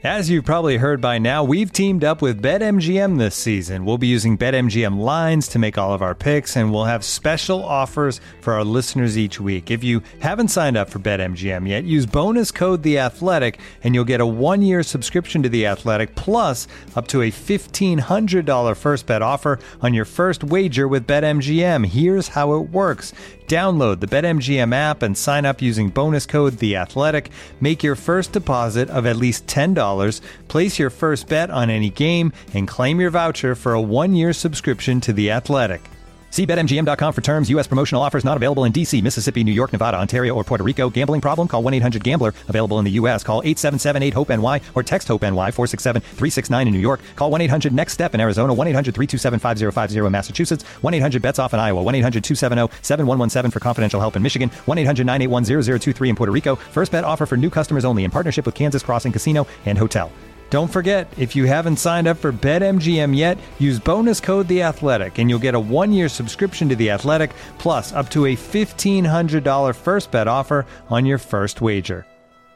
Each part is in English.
As you've probably heard by now, we've teamed up with BetMGM this season. We'll be using BetMGM lines to make all of our picks, and we'll have special offers for our listeners each week. If you haven't signed up for BetMGM yet, use bonus code The Athletic, and you'll get a 1-year subscription to The Athletic, plus up to a $1,500 first bet offer on your first wager with BetMGM. Here's how it works. Download the BetMGM app and sign up using bonus code The Athletic. Make your first deposit of at least $10. Place your first bet on any game and claim your voucher for a 1-year subscription to The Athletic. See BetMGM.com for terms. U.S. promotional offers not available in D.C., Mississippi, New York, Nevada, Ontario, or Puerto Rico. Gambling problem? Call 1-800-GAMBLER. Available in the U.S. Call 877-8-HOPE-NY or text HOPE-NY 467-369 in New York. Call 1-800-NEXT-STEP in Arizona. 1-800-327-5050 in Massachusetts. 1-800-BETS-OFF in Iowa. 1-800-270-7117 for confidential help in Michigan. 1-800-981-0023 in Puerto Rico. First bet offer for new customers only in partnership with Kansas Crossing Casino and Hotel. Don't forget, if you haven't signed up for BetMGM yet, use bonus code The Athletic, and you'll get a 1-year subscription to The Athletic, plus up to a $1,500 first bet offer on your first wager.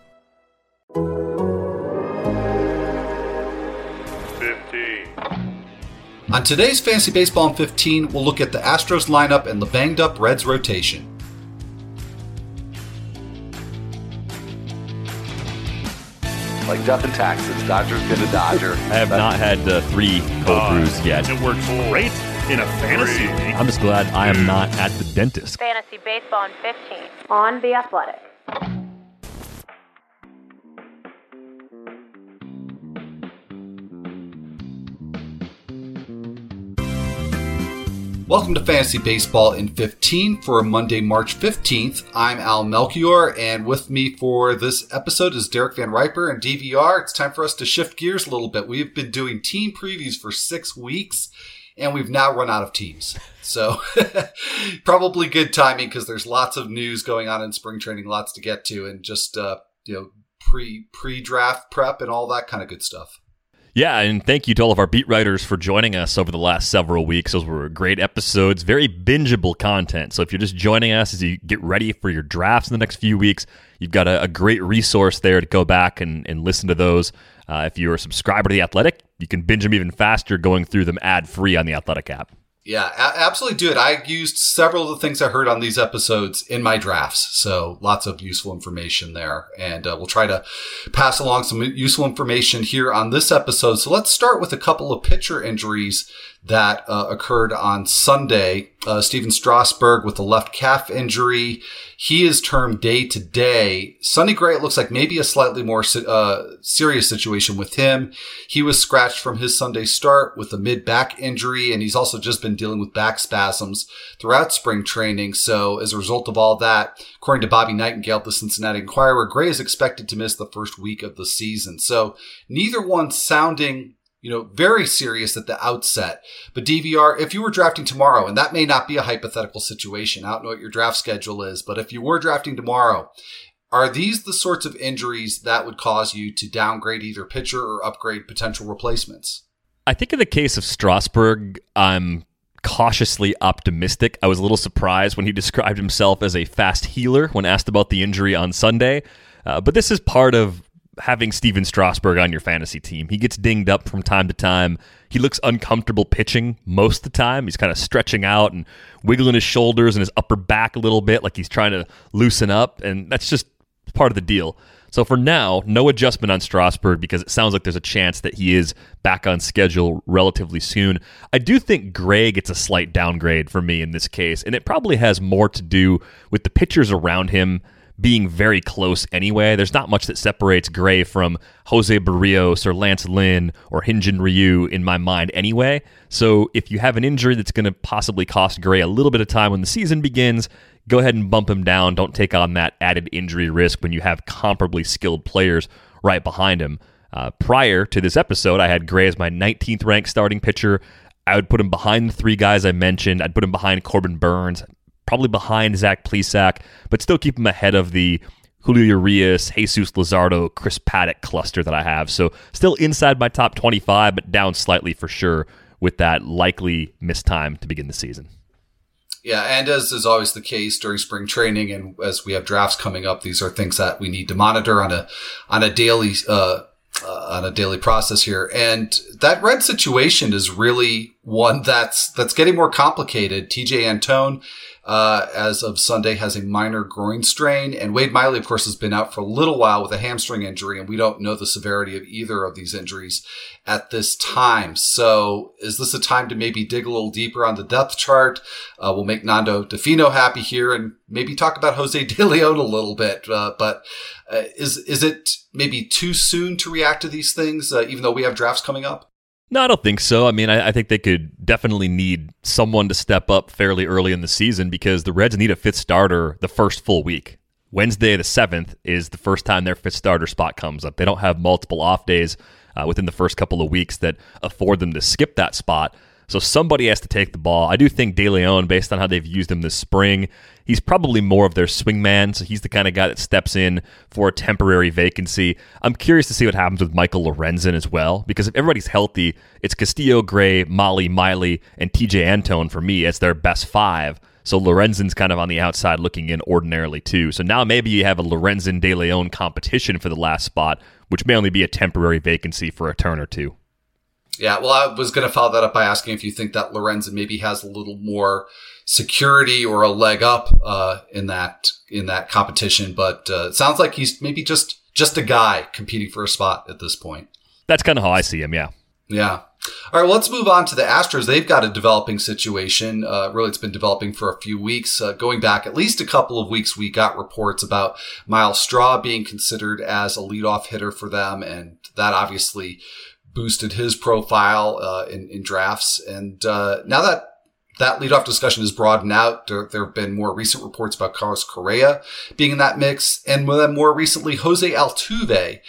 15. On today's Fantasy Baseball in 15, we'll look at the Astros lineup and the banged-up Reds rotation. Like death and taxes, Dodger's gonna Dodger. I have not had 3 cold brews yet. It works great in a fantasy league. I'm just glad I am not at the dentist. Fantasy Baseball in 15 on The Athletic. Welcome to Fantasy Baseball in 15 for Monday, March 15th. I'm Al Melchior, and with me for this episode is Derek Van Riper and DVR. It's time for us to shift gears a little bit. We've been doing team previews for 6 weeks, and we've now run out of teams. So probably good timing because there's lots of news going on in spring training, lots to get to, and just pre-draft prep and all that kind of good stuff. Yeah, and thank you to all of our beat writers for joining us over the last several weeks. Those were great episodes, very bingeable content. So if you're just joining us as you get ready for your drafts in the next few weeks, you've got a great resource there to go back and listen to those. If you're a subscriber to The Athletic, you can binge them even faster going through them ad-free on the Athletic app. Yeah, absolutely do it. I used several of the things I heard on these episodes in my drafts, so lots of useful information there. And we'll try to pass along some useful information here on this episode. So let's start with a couple of pitcher injuries that occurred on Sunday. Steven Strasburg with a left calf injury. He is termed day-to-day. Sonny Gray, it looks like maybe a slightly more serious situation with him. He was scratched from his Sunday start with a mid-back injury, and he's also just been dealing with back spasms throughout spring training. So as a result of all that, according to Bobby Nightingale, the Cincinnati Enquirer, Gray is expected to miss the first week of the season. So neither one sounding very serious at the outset. But DVR, if you were drafting tomorrow, and that may not be a hypothetical situation, I don't know what your draft schedule is, but if you were drafting tomorrow, are these the sorts of injuries that would cause you to downgrade either pitcher or upgrade potential replacements? I think in the case of Strasburg, I'm cautiously optimistic. I was a little surprised when he described himself as a fast healer when asked about the injury on Sunday. But this is part of having Steven Strasburg on your fantasy team. He gets dinged up from time to time. He looks uncomfortable pitching most of the time. He's kind of stretching out and wiggling his shoulders and his upper back a little bit like he's trying to loosen up, and that's just part of the deal. So for now, no adjustment on Strasburg because it sounds like there's a chance that he is back on schedule relatively soon. I do think Gray gets a slight downgrade for me in this case, and it probably has more to do with the pitchers around him being very close anyway. There's not much that separates Gray from Jose Barrios or Lance Lynn or Hyun-Jin Ryu in my mind anyway. So if you have an injury that's going to possibly cost Gray a little bit of time when the season begins, go ahead and bump him down. Don't take on that added injury risk when you have comparably skilled players right behind him. Prior to this episode, I had Gray as my 19th ranked starting pitcher. I would put him behind the 3 guys I mentioned. I'd put him behind Corbin Burns, probably behind Zach Plesac, but still keep him ahead of the Julio Urias, Jesus Luzardo, Chris Paddock cluster that I have. So still inside my top 25, but down slightly for sure with that likely missed time to begin the season. Yeah, and as is always the case during spring training and as we have drafts coming up, these are things that we need to monitor on a daily on a daily process here. And that red situation is really one that's getting more complicated. TJ Antone, as of Sunday, has a minor groin strain, and Wade Miley, of course, has been out for a little while with a hamstring injury, and we don't know the severity of either of these injuries at this time. So is this a time to maybe dig a little deeper on the depth chart? We'll make Nando DeFino happy here and maybe talk about Jose De Leon a little bit. But is it maybe too soon to react to these things, even though we have drafts coming up? No, I don't think so. I mean, I think they could definitely need someone to step up fairly early in the season because the Reds need a fifth starter the first full week. Wednesday the 7th is the first time their fifth starter spot comes up. They don't have multiple off days within the first couple of weeks that afford them to skip that spot. So somebody has to take the ball. I do think De Leon, based on how they've used him this spring, he's probably more of their swingman, so he's the kind of guy that steps in for a temporary vacancy. I'm curious to see what happens with Michael Lorenzen as well, because if everybody's healthy, it's Castillo, Gray, Molly, Miley, and TJ Antone for me as their best five. So Lorenzen's kind of on the outside looking in ordinarily too. So now maybe you have a Lorenzen-De Leon competition for the last spot, which may only be a temporary vacancy for a turn or two. Yeah, well, I was going to follow that up by asking if you think that Lorenzen maybe has a little more security or a leg up in that competition, but it sounds like he's maybe just a guy competing for a spot at this point. That's kind of how I see him, yeah. Yeah. All right, well, let's move on to the Astros. They've got a developing situation. Really, it's been developing for a few weeks. Going back at least a couple of weeks, we got reports about Myles Straw being considered as a leadoff hitter for them, and that obviously boosted his profile in drafts. And now that leadoff discussion is broadened out, there have been more recent reports about Carlos Correa being in that mix, and then more recently, Jose Altuve.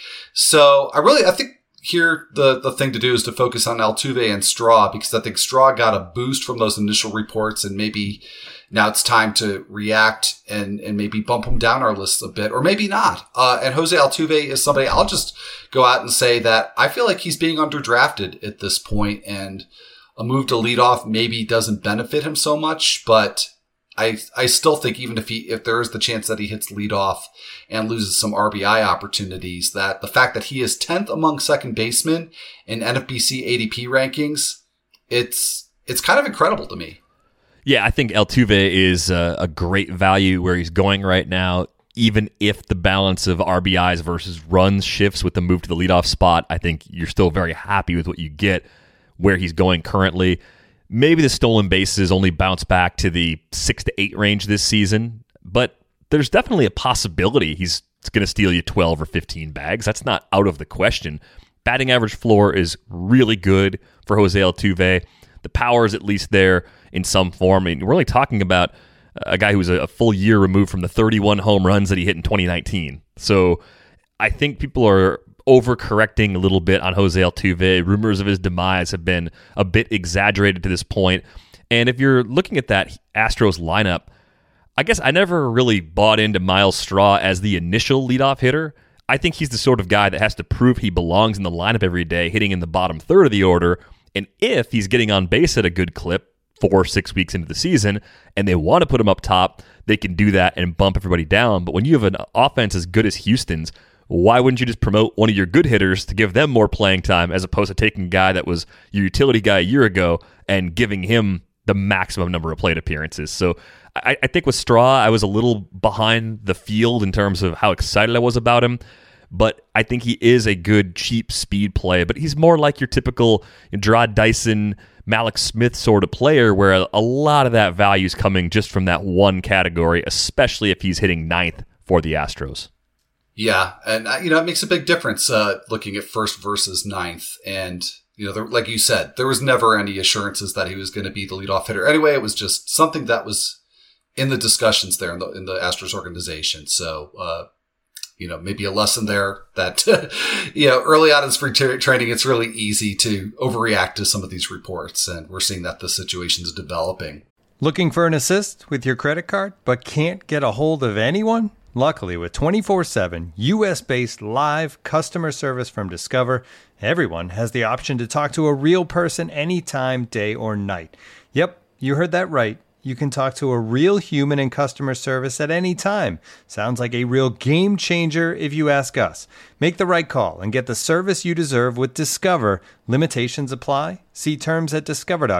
So I think here the thing to do is to focus on Altuve and Straw, because I think Straw got a boost from those initial reports, and maybe now it's time to react and maybe bump him down our list a bit, or maybe not. And Jose Altuve is somebody, I'll just go out and say that I feel like he's being underdrafted at this point, and a move to leadoff maybe doesn't benefit him so much, but I still think even if there is the chance that he hits leadoff and loses some RBI opportunities, that the fact that he is 10th among second basemen in NFBC ADP rankings, it's kind of incredible to me. Yeah, I think Altuve is a great value where he's going right now. Even if the balance of RBIs versus runs shifts with the move to the leadoff spot, I think you're still very happy with what you get where he's going currently. Maybe the stolen bases only bounce back to the 6 to 8 range this season, but there's definitely a possibility he's going to steal you 12 or 15 bags. That's not out of the question. Batting average floor is really good for Jose Altuve. The power is at least there in some form. I mean, we're only talking about a guy who was a full year removed from the 31 home runs that he hit in 2019. So I think people are overcorrecting a little bit on Jose Altuve. Rumors of his demise have been a bit exaggerated to this point. And if you're looking at that Astros lineup, I guess I never really bought into Myles Straw as the initial leadoff hitter. I think he's the sort of guy that has to prove he belongs in the lineup every day, hitting in the bottom third of the order. And if he's getting on base at a good clip 4 or 6 weeks into the season and they want to put him up top, they can do that and bump everybody down. But when you have an offense as good as Houston's, why wouldn't you just promote one of your good hitters to give them more playing time as opposed to taking a guy that was your utility guy a year ago and giving him the maximum number of plate appearances? So I think with Straw, I was a little behind the field in terms of how excited I was about him. But I think he is a good, cheap speed play. But he's more like your typical Gerard Dyson, Malik Smith sort of player where a lot of that value is coming just from that one category, especially if he's hitting 9th for the Astros. Yeah, and it makes a big difference looking at first versus 9th. And, like you said, there was never any assurances that he was going to be the leadoff hitter. Anyway, it was just something that was in the discussions there in the Astros organization. So, maybe a lesson there that, early on in spring training, it's really easy to overreact to some of these reports. And we're seeing that the situation is developing. Looking for an assist with your credit card, but can't get a hold of anyone? Luckily, with 24/7 U.S.-based live customer service from Discover, everyone has the option to talk to a real person anytime, day or night. Yep, you heard that right. You can talk to a real human in customer service at any time. Sounds like a real game changer if you ask us. Make the right call and get the service you deserve with Discover. Limitations apply. See terms at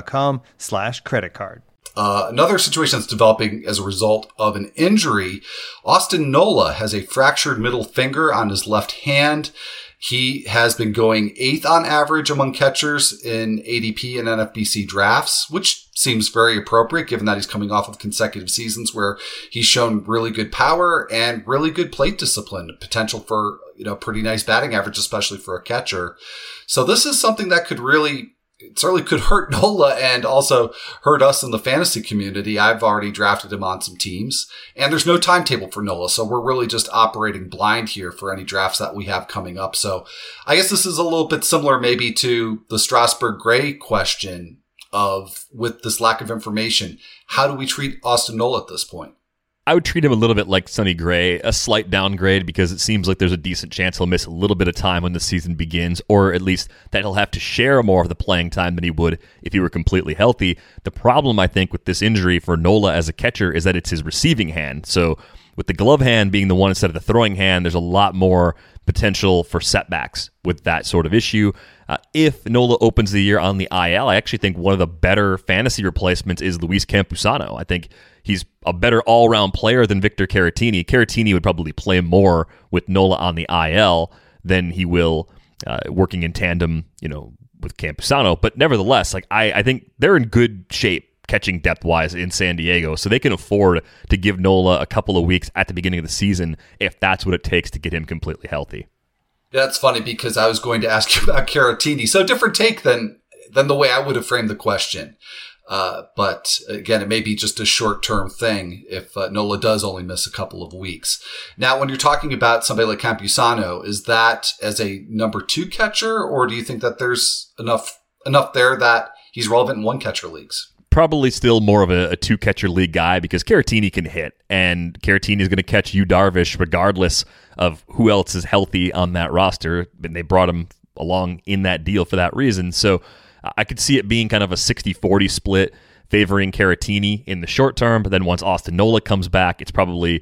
discover.com/creditcard. Another situation that's developing as a result of an injury. Austin Nola has a fractured middle finger on his left hand. He has been going 8th on average among catchers in ADP and NFBC drafts, which seems very appropriate given that he's coming off of consecutive seasons where he's shown really good power and really good plate discipline, potential for, pretty nice batting average, especially for a catcher. So this is something that it certainly could hurt Nola and also hurt us in the fantasy community. I've already drafted him on some teams, and there's no timetable for Nola, so we're really just operating blind here for any drafts that we have coming up. So I guess this is a little bit similar maybe to the Strasburg Gray question of, with this lack of information, how do we treat Austin Nola at this point? I would treat him a little bit like Sonny Gray, a slight downgrade, because it seems like there's a decent chance he'll miss a little bit of time when the season begins, or at least that he'll have to share more of the playing time than he would if he were completely healthy. The problem, I think, with this injury for Nola as a catcher is that it's his receiving hand. So with the glove hand being the one instead of the throwing hand, there's a lot more potential for setbacks with that sort of issue. If Nola opens the year on the IL, I actually think one of the better fantasy replacements is Luis Campusano. I think he's a better all-around player than Victor Caratini. Caratini would probably play more with Nola on the IL than he will working in tandem, with Campusano. But nevertheless, I think they're in good shape catching depth-wise in San Diego, so they can afford to give Nola a couple of weeks at the beginning of the season if that's what it takes to get him completely healthy. Yeah, it's funny because I was going to ask you about Caratini. So different take than the way I would have framed the question. But again, it may be just a short-term thing if Nola does only miss a couple of weeks. Now, when you're talking about somebody like Campusano, is that as a number 2 catcher, or do you think that there's enough there that he's relevant in 1-catcher leagues? Probably still more of a 2-catcher league guy because Caratini can hit, and Caratini is going to catch Yu Darvish regardless of who else is healthy on that roster. And they brought him along in that deal for that reason. So I could see it being kind of a 60-40 split favoring Caratini in the short term, but then once Austin Nola comes back, it's probably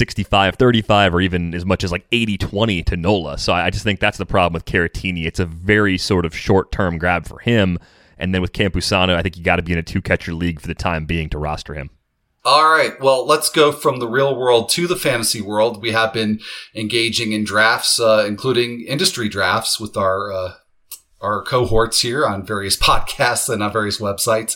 65-35 or even as much as like 80-20 to Nola. So I just think that's the problem with Caratini. It's a very sort of short-term grab for him. And then with Campusano, I think you got to be in a 2-catcher league for the time being to roster him. All right. Well, let's go from the real world to the fantasy world. We have been engaging in drafts, including industry drafts with our cohorts here on various podcasts and on various websites.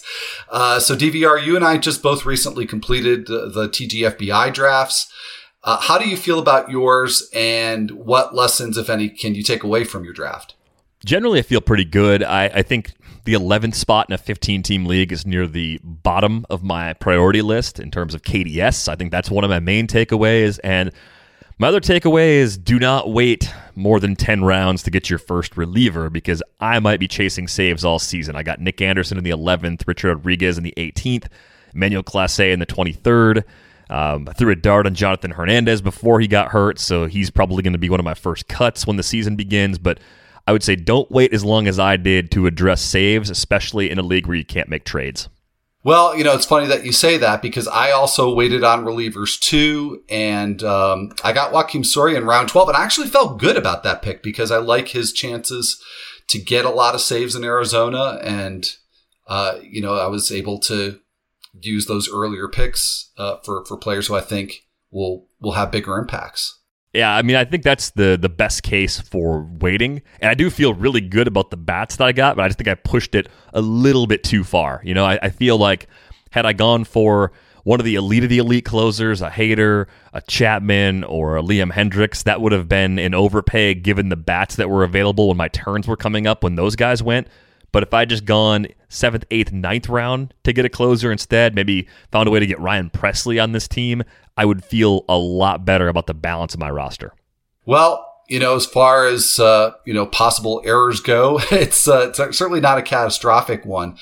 So DVR, you and I just both recently completed the TGFBI drafts. How do you feel about yours, and what lessons, if any, can you take away from your draft? Generally, I feel pretty good. I think the 11th spot in a 15-team league is near the bottom of my priority list in terms of KDS. I think that's one of my main takeaways. And my other takeaway is do not wait more than 10 rounds to get your first reliever, because I might be chasing saves all season. I got Nick Anderson in the 11th, Richard Rodriguez in the 18th, Emmanuel Clase in the 23rd. I threw a dart on Jonathan Hernandez before he got hurt, so he's probably going to be one of my first cuts when the season begins. But I would say don't wait as long as I did to address saves, especially in a league where you can't make trades. Well, it's funny that you say that because I also waited on relievers too, and I got Joakim Soria in round 12, and I actually felt good about that pick because I like his chances to get a lot of saves in Arizona, and I was able to use those earlier picks for players who I think will have bigger impacts. Yeah, I mean, I think that's the best case for waiting. And I do feel really good about the bats that I got, but I just think I pushed it a little bit too far. I feel like had I gone for one of the elite closers, a Hader, a Chapman, or a Liam Hendricks, that would have been an overpay given the bats that were available when my turns were coming up when those guys went. But if I just gone 7th, 8th, 9th round to get a closer instead, maybe found a way to get Ryan Presley on this team, I would feel a lot better about the balance of my roster. Well, as far as, possible errors go, it's certainly not a catastrophic one.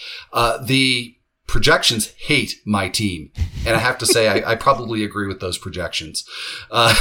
The projections hate my team. And I have to say, I probably agree with those projections. And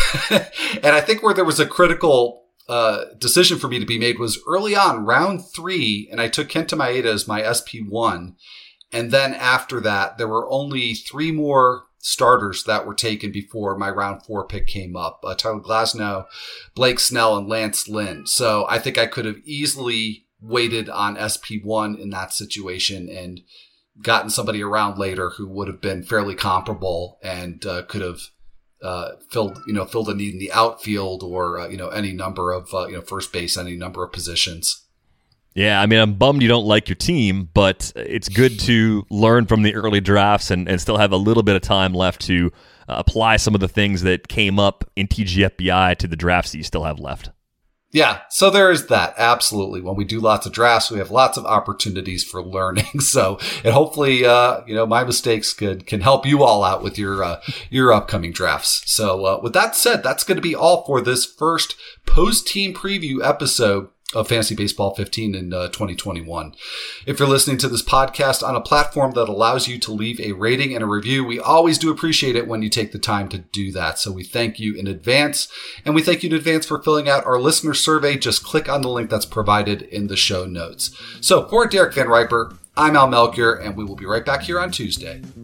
I think where there was a critical decision for me to be made was early on, round 3, and I took Kenta Maeda as my SP1. And then after that, there were only 3 more starters that were taken before my round 4 pick came up. Tyler Glasnow, Blake Snell, and Lance Lynn. So I think I could have easily waited on SP1 in that situation and gotten somebody around later who would have been fairly comparable and could have filled a need in the outfield or any number of first base, any number of positions. Yeah, I mean, I'm bummed you don't like your team, but it's good to learn from the early drafts and still have a little bit of time left to apply some of the things that came up in TGFBI to the drafts that you still have left. Yeah, so there is that. Absolutely. When we do lots of drafts, we have lots of opportunities for learning. So, and hopefully, my mistakes can help you all out with your upcoming drafts. So, with that said, that's going to be all for this first post-team preview episode of Fantasy Baseball 15 in 2021. If you're listening to this podcast on a platform that allows you to leave a rating and a review, we always do appreciate it when you take the time to do that. So we thank you in advance, and we thank you in advance for filling out our listener survey. Just click on the link that's provided in the show notes. So for Derek Van Riper, I'm Al Melchior, and we will be right back here on Tuesday.